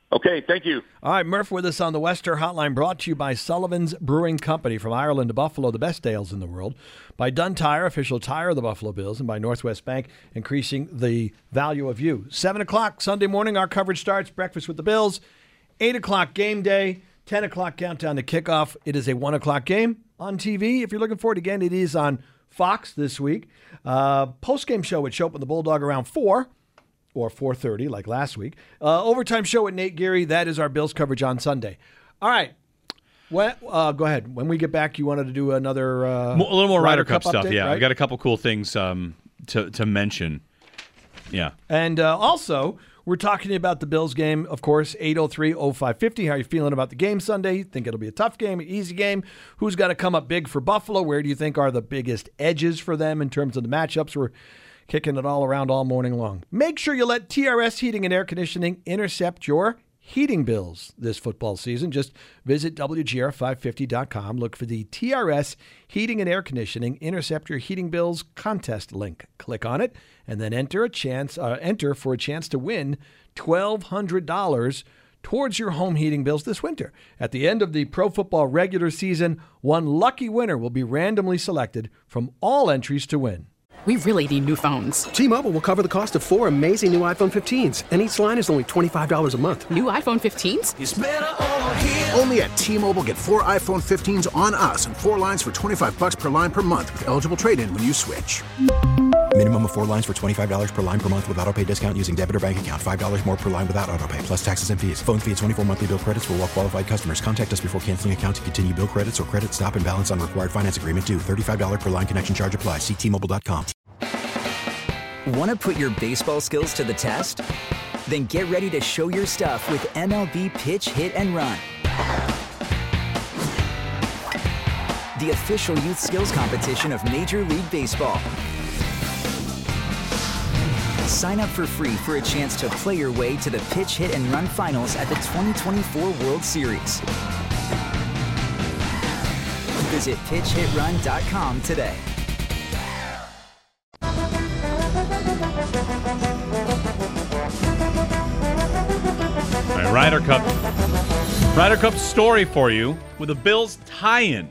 Speaker 13: Okay, thank you.
Speaker 8: All right, Murph with us on the Wester Hotline, brought to you by Sullivan's Brewing Company, from Ireland to Buffalo, the best ales in the world. By Dunn Tire, official tire of the Buffalo Bills, and by Northwest Bank, increasing the value of you. seven o'clock Sunday morning, our coverage starts. Breakfast with the Bills. eight o'clock game day. ten o'clock countdown to kickoff. It is a one o'clock game on T V. If you're looking for it again, it is on Fox this week. Uh, post-game show with Shope and the Bulldog around four. Or four thirty, like last week. Uh, overtime show with Nate Geary. That is our Bills coverage on Sunday. All right. When, uh, go ahead. When we get back, you wanted to do another uh,
Speaker 9: a little more Ryder,
Speaker 8: Ryder
Speaker 9: Cup,
Speaker 8: Cup
Speaker 9: stuff.
Speaker 8: update,
Speaker 9: Yeah,
Speaker 8: right?
Speaker 9: I've got a couple cool things um, to to mention. Yeah,
Speaker 8: and uh, also we're talking about the Bills game, of course. eight oh three oh five fifty. How are you feeling about the game Sunday? Think it'll be a tough game, an easy game? Who's got to come up big for Buffalo? Where do you think are the biggest edges for them in terms of the matchups? We're kicking it all around all morning long. Make sure you let T R S Heating and Air Conditioning intercept your heating bills this football season. Just visit W G R five fifty dot com. Look for the T R S Heating and Air Conditioning Intercept Your Heating Bills contest link. Click on it and then enter a chance. Uh, enter for a chance to win twelve hundred dollars towards your home heating bills this winter. At the end of the Pro Football regular season, one lucky winner will be randomly selected from all entries to win.
Speaker 2: We really need new phones.
Speaker 3: T-Mobile will cover the cost of four amazing new iPhone fifteens, and each line is only twenty-five dollars a month.
Speaker 2: New iPhone fifteens?
Speaker 5: It's better over here. Only at T-Mobile, get four iPhone fifteens on us and four lines for twenty-five bucks per line per month with eligible trade-in when you switch.
Speaker 6: Minimum of four lines for twenty-five dollars per line per month with autopay discount using debit or bank account. five dollars more per line without autopay, plus taxes and fees. Phone fee at twenty-four monthly bill credits for well-qualified customers. Contact us before canceling account to continue bill credits or credit stop and balance on required finance agreement due. thirty-five dollars per line connection charge applies. See T Mobile dot com.
Speaker 14: Want to put your baseball skills to the test? Then get ready to show your stuff with M L B Pitch, Hit, and Run. The official youth skills competition of Major League Baseball. Sign up for free for a chance to play your way to the Pitch, Hit, and Run finals at the twenty twenty-four World Series. Visit pitch hit run dot com today.
Speaker 9: All right, Ryder Cup. Ryder Cup story for you with a Bills tie-in.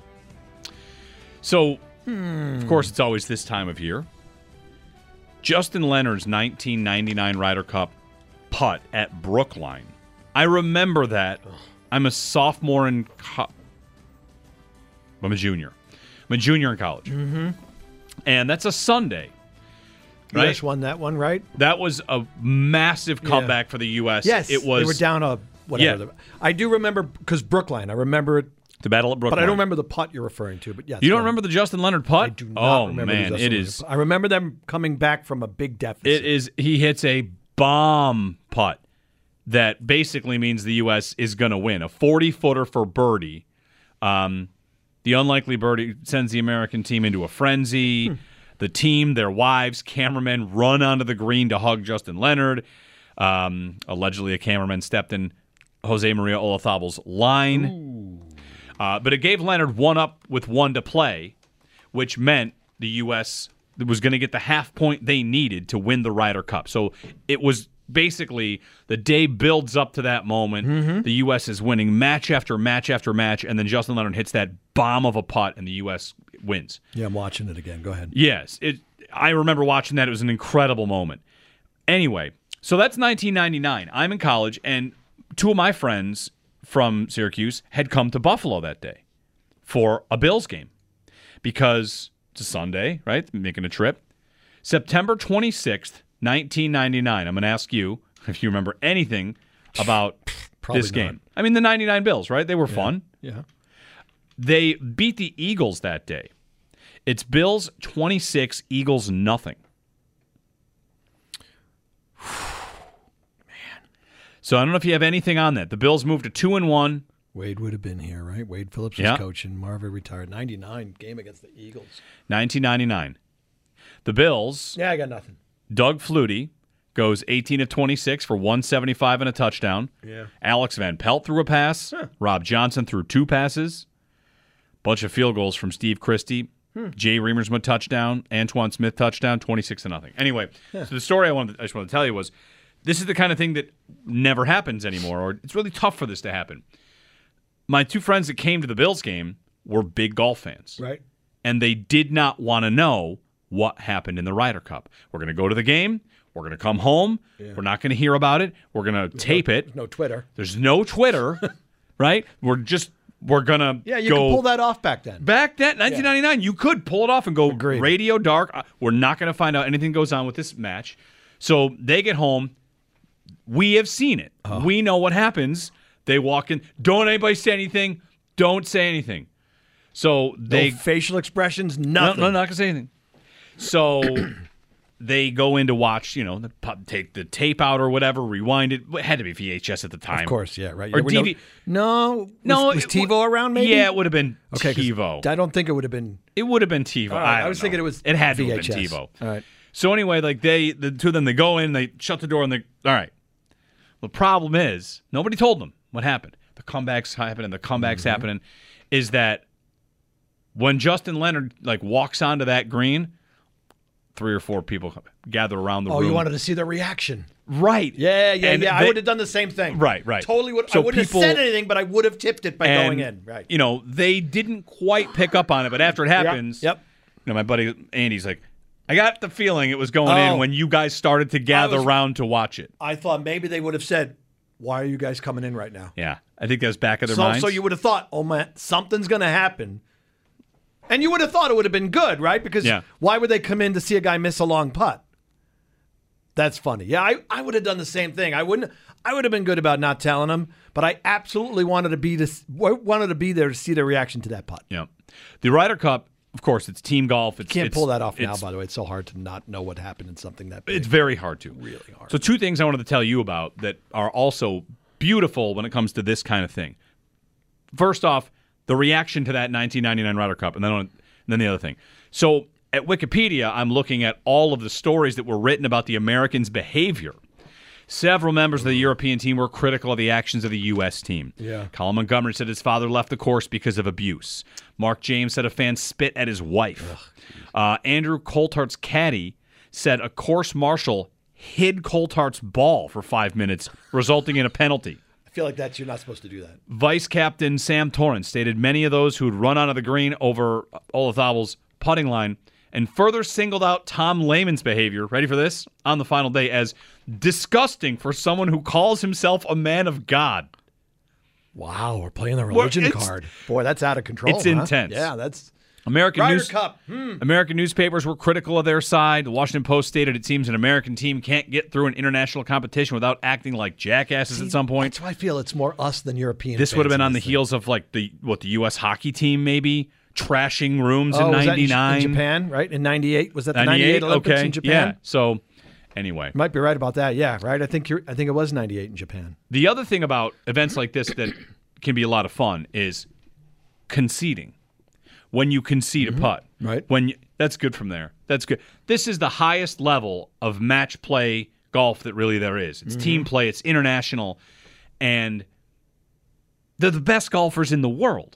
Speaker 9: So,
Speaker 8: Hmm.
Speaker 9: of course, it's always this time of year. Justin Leonard's nineteen ninety-nine Ryder Cup putt at Brookline. I remember that. I'm a sophomore in co- I'm a junior. I'm a junior in college.
Speaker 8: Mm-hmm.
Speaker 9: And that's a Sunday.
Speaker 8: U
Speaker 9: Right?
Speaker 8: S won that one, right?
Speaker 9: That was a massive comeback
Speaker 8: Yeah.
Speaker 9: for the U S.
Speaker 8: Yes,
Speaker 9: it was.
Speaker 8: they were down a whatever.
Speaker 9: Yeah.
Speaker 8: I do remember, because Brookline, I remember it.
Speaker 9: The battle at Brookline.
Speaker 8: But I don't remember the putt you're referring to. But yes,
Speaker 9: You don't
Speaker 8: go ahead.
Speaker 9: remember the Justin Leonard putt?
Speaker 8: I do not
Speaker 9: oh,
Speaker 8: remember the
Speaker 9: man,
Speaker 8: Justin
Speaker 9: it
Speaker 8: Leonard
Speaker 9: is.
Speaker 8: putt. I remember them coming back from a big deficit.
Speaker 9: It is. He hits a bomb putt that basically means the U S is going to win. A forty-footer for birdie. Um, the unlikely birdie sends the American team into a frenzy. Hmm. The team, their wives, cameramen run onto the green to hug Justin Leonard. Um, allegedly, a cameraman stepped in Jose Maria Olazábal's line. Uh, but it gave Leonard one up with one to play, which meant the U S was going to get the half point they needed to win the Ryder Cup. So it was basically the day builds up to that moment.
Speaker 8: Mm-hmm.
Speaker 9: The U S is winning match after match after match, and then Justin Leonard hits that bomb of a putt, and the U S wins.
Speaker 8: Yeah, I'm watching it again. Go ahead.
Speaker 9: Yes, it. I remember watching that. It was an incredible moment. Anyway, so that's nineteen ninety-nine. I'm in college, and two of my friends from Syracuse had come to Buffalo that day for a Bills game because it's a Sunday, right? Making a trip. September twenty-sixth, nineteen ninety-nine. I'm going to ask you if you remember anything about
Speaker 8: Probably
Speaker 9: this
Speaker 8: not.
Speaker 9: game. I mean, the ninety-nine Bills, right? They were
Speaker 8: Yeah.
Speaker 9: fun.
Speaker 8: Yeah.
Speaker 9: They beat the Eagles that day. It's Bills twenty-six, Eagles nothing. Man. So I don't know if you have anything on that. The Bills moved to two and one.
Speaker 8: Wade would have been here, right? Wade Phillips was
Speaker 9: Yeah.
Speaker 8: coaching. Marvin retired. ninety-nine game against the Eagles.
Speaker 9: nineteen ninety-nine. The Bills.
Speaker 8: Yeah, I got nothing.
Speaker 9: Doug Flutie goes eighteen of twenty-six for one seventy-five and a touchdown.
Speaker 8: Yeah.
Speaker 9: Alex Van Pelt threw a pass.
Speaker 8: Huh.
Speaker 9: Rob Johnson threw two passes. Bunch of field goals from Steve Christie.
Speaker 8: Hmm.
Speaker 9: Jay Reamersma touchdown. Antoine Smith touchdown. twenty-six to nothing. Anyway,
Speaker 8: Yeah.
Speaker 9: so the story I wanted, I just wanted to tell you was this is the kind of thing that never happens anymore, or it's really tough for this to happen. My two friends that came to the Bills game were big golf fans.
Speaker 8: Right.
Speaker 9: And they did not want to know what happened in the Ryder Cup. We're going to go to the game. We're going to come home.
Speaker 8: Yeah.
Speaker 9: We're not going to hear about it. We're going to tape
Speaker 8: no,
Speaker 9: it.
Speaker 8: There's no Twitter.
Speaker 9: There's no Twitter, right? We're just, we're going to
Speaker 8: Yeah, you
Speaker 9: go.
Speaker 8: could pull that off back then.
Speaker 9: Back then, nineteen ninety-nine, yeah. You could pull it off and go
Speaker 8: Agreed.
Speaker 9: radio dark. We're not going to find out anything goes on with this match. So they get home. We have seen it. Oh. We know what happens. They walk in. Don't anybody say anything. Don't say anything. So they
Speaker 8: no facial expressions, nothing.
Speaker 9: No, no not gonna say anything. So they go in to watch. You know, take the tape out or whatever, rewind it. It had to be V H S at the time,
Speaker 8: of course. Yeah, right.
Speaker 9: Or
Speaker 8: yeah,
Speaker 9: D V D.
Speaker 8: No,
Speaker 9: no.
Speaker 8: Was, was
Speaker 9: it,
Speaker 8: TiVo around? Maybe.
Speaker 9: Yeah, it would have been
Speaker 8: okay,
Speaker 9: TiVo.
Speaker 8: I don't think it would have been.
Speaker 9: It would have been TiVo.
Speaker 8: Right,
Speaker 9: I,
Speaker 8: I was
Speaker 9: know.
Speaker 8: thinking it was.
Speaker 9: It had
Speaker 8: V H S.
Speaker 9: to have been TiVo.
Speaker 8: All right.
Speaker 9: So anyway, like they, the two of them, they go in, they shut the door, and they. All right. The problem is nobody told them what happened. The comebacks happening. The comebacks mm-hmm. happening. Is that when Justin Leonard like walks onto that green, three or four people gather around the
Speaker 8: oh,
Speaker 9: room.
Speaker 8: Oh, you wanted to see the reaction,
Speaker 9: right?
Speaker 8: Yeah, yeah,
Speaker 9: and
Speaker 8: yeah.
Speaker 9: They,
Speaker 8: I would have done the same thing.
Speaker 9: Right, right.
Speaker 8: Totally would.
Speaker 9: So
Speaker 8: I wouldn't
Speaker 9: people,
Speaker 8: have said anything, but I would have tipped it by
Speaker 9: and,
Speaker 8: going in. Right.
Speaker 9: You know, they didn't quite pick up on it, but after it happens,
Speaker 8: yep. yep.
Speaker 9: You know, my buddy Andy's like, I got the feeling it was going
Speaker 8: oh,
Speaker 9: in when you guys started to gather
Speaker 8: was,
Speaker 9: around to watch it.
Speaker 8: I thought maybe they would have said, "Why are you guys coming in right now?"
Speaker 9: Yeah, I think that was back of their
Speaker 8: so,
Speaker 9: minds.
Speaker 8: So you would have thought, "Oh man, something's going to happen," and you would have thought it would have been good, right? Because
Speaker 9: yeah.
Speaker 8: why would they come in to see a guy miss a long putt? That's funny. Yeah, I, I would have done the same thing. I wouldn't. I would have been good about not telling them, but I absolutely wanted to be this wanted to be there to see their reaction to that putt.
Speaker 9: Yeah, the Ryder Cup. Of course, it's team golf. It's,
Speaker 8: Can't
Speaker 9: it's,
Speaker 8: pull that off now, by the way. It's so hard to not know what happened in something that big.
Speaker 9: It's very hard to.
Speaker 8: Really hard.
Speaker 9: So two things I wanted to tell you about that are also beautiful when it comes to this kind of thing. First off, the reaction to that nineteen ninety-nine Ryder Cup, and then, on, and then the other thing. So at Wikipedia, I'm looking at all of the stories that were written about the Americans' behavior. Several members of the European team were critical of the actions of the U S team.
Speaker 8: Yeah.
Speaker 9: Colin Montgomery said his father left the course because of abuse. Mark James said a fan spit at his wife. Uh, Andrew Coulthard's caddy said a course marshal hid Coulthard's ball for five minutes, resulting in a penalty.
Speaker 8: I feel like that's you're not supposed to do that.
Speaker 9: Vice captain Sam Torrance stated many of those who had run onto the green over Olazábal's putting line and further singled out Tom Lehman's behavior, ready for this, on the final day as disgusting for someone who calls himself a man of God.
Speaker 8: Wow, we're playing the religion
Speaker 9: well,
Speaker 8: card. Boy, that's out of control.
Speaker 9: It's
Speaker 8: huh?
Speaker 9: intense.
Speaker 8: Yeah, that's
Speaker 9: American
Speaker 8: Ryder
Speaker 9: news.
Speaker 8: Cup. Hmm.
Speaker 9: American newspapers were critical of their side. The Washington Post stated it seems an American team can't get through an international competition without acting like jackasses
Speaker 8: See,
Speaker 9: at some point.
Speaker 8: That's why I feel it's more us than European.
Speaker 9: This would have been on the
Speaker 8: thing.
Speaker 9: heels of like the what the U S hockey team maybe trashing rooms
Speaker 8: oh,
Speaker 9: in
Speaker 8: was
Speaker 9: ninety-nine.
Speaker 8: That in, in Japan, right? In ninety-eight, was that the ninety-eight Olympics
Speaker 9: okay.
Speaker 8: in Japan?
Speaker 9: Yeah. So anyway,
Speaker 8: you might be right about that. Yeah, right. I think you're. I think it was ninety-eight in Japan.
Speaker 9: The other thing about events like this that can be a lot of fun is conceding. When you concede
Speaker 8: mm-hmm.
Speaker 9: a putt,
Speaker 8: right?
Speaker 9: When you, that's good from there. That's good. This is the highest level of match play golf that really there is. It's mm-hmm. team play. It's international, and they're the best golfers in the world.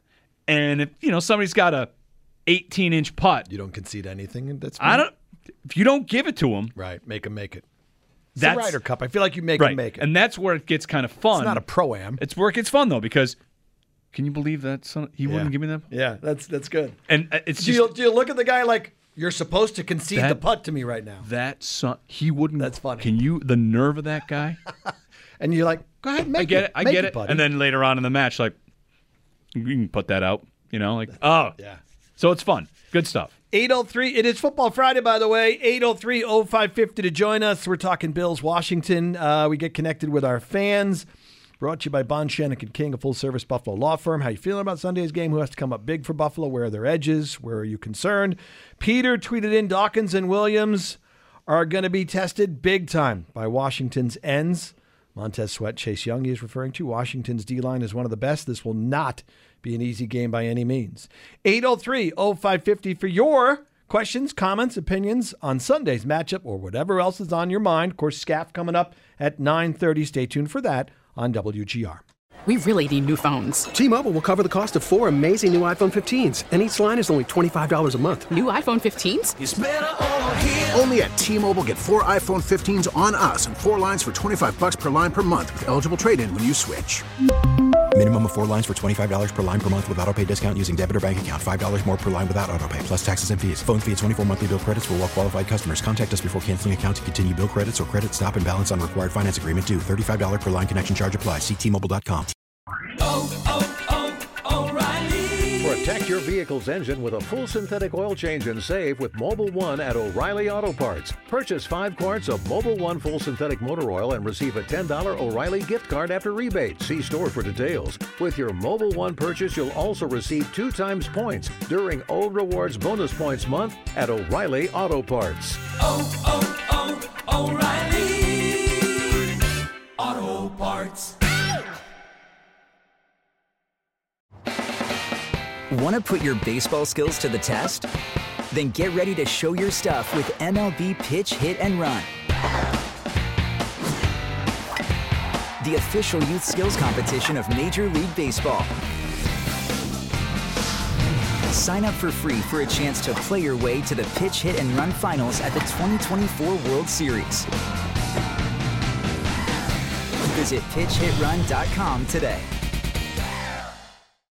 Speaker 9: And if you know somebody's got a eighteen inch putt,
Speaker 8: you don't concede anything. And that's
Speaker 9: I don't. If you don't give it to them,
Speaker 8: right? Make them make it. It's
Speaker 9: that's
Speaker 8: the Ryder Cup. I feel like you make
Speaker 9: right.
Speaker 8: them make it,
Speaker 9: and that's where it gets kind of fun.
Speaker 8: It's not a pro-am.
Speaker 9: It's where it gets fun though, because can you believe that son, he
Speaker 8: yeah.
Speaker 9: wouldn't give me that?
Speaker 8: Yeah, that's that's good.
Speaker 9: And it's
Speaker 8: do
Speaker 9: just
Speaker 8: you, do you look at the guy like you're supposed to concede
Speaker 9: that,
Speaker 8: the putt to me right now?
Speaker 9: That son, he wouldn't.
Speaker 8: That's funny.
Speaker 9: Can you the nerve of that guy?
Speaker 8: And you're like, go ahead, make
Speaker 9: I get it.
Speaker 8: it.
Speaker 9: I
Speaker 8: make
Speaker 9: get
Speaker 8: it,
Speaker 9: it.
Speaker 8: buddy.
Speaker 9: And then later on in the match, like you can put that out. You know, like oh
Speaker 8: yeah.
Speaker 9: So it's fun. Good stuff.
Speaker 8: eight oh three It is Football Friday, by the way. eight oh three oh five fifty to join us. We're talking Bills, Washington. Uh, we get connected with our fans. Brought to you by Bond Shannick and King, a full-service Buffalo law firm. How you feeling about Sunday's game? Who has to come up big for Buffalo? Where are their edges? Where are you concerned? Peter tweeted in, Dawkins and Williams are going to be tested big time by Washington's ends. Montez Sweat, Chase Young, he is referring to. Washington's D-line is one of the best. This will not be an easy game by any means. eight oh three oh five fifty for your questions, comments, opinions on Sunday's matchup or whatever else is on your mind. Of course, S C A F coming up at nine thirty. Stay tuned for that on W G R.
Speaker 2: We really need new phones.
Speaker 3: T-Mobile will cover the cost of four amazing new iPhone fifteens, and each line is only twenty-five dollars a month.
Speaker 2: New iPhone fifteens?
Speaker 5: It's better over here. Only at T-Mobile, get four iPhone fifteens on us and four lines for twenty-five bucks per line per month with eligible trade-in when you switch.
Speaker 6: Minimum of four lines for twenty-five dollars per line per month with autopay discount using debit or bank account. five dollars more per line without autopay, plus taxes and fees. Phone fee at twenty-four monthly bill credits for well-qualified customers. Contact us before canceling account to continue bill credits or credit stop and balance on required finance agreement due. thirty-five dollars per line connection charge applies. See T Mobile dot com.
Speaker 15: Oh, oh, oh, O'Reilly. Protect your vehicle's engine with a full synthetic oil change and save with Mobile One at O'Reilly Auto Parts. Purchase five quarts of Mobile One full synthetic motor oil and receive a ten dollars O'Reilly gift card after rebate. See store for details. With your Mobile One purchase, you'll also receive two times points during O Rewards Bonus Points Month at O'Reilly Auto Parts.
Speaker 16: Oh, oh, oh, O'Reilly Auto Parts.
Speaker 14: Want to put your baseball skills to the test? Then get ready to show your stuff with M L B Pitch, Hit, and Run. The official youth skills competition of Major League Baseball. Sign up for free for a chance to play your way to the Pitch, Hit, and Run finals at the twenty twenty-four World Series. Visit pitch hit run dot com today.